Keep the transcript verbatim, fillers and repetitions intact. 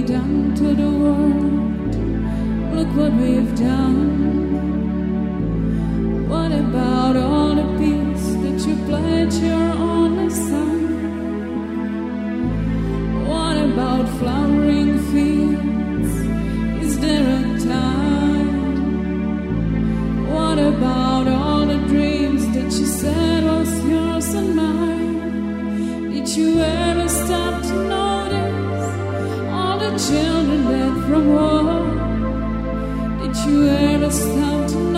done to the world? Look what we've done. What about all the peace that you pledged your only son? What about flowering fields? Is there a time? What about all the dreams that you said was yours and mine? Did you ever stop to notice all the children dead from war? Did you ever stop to notice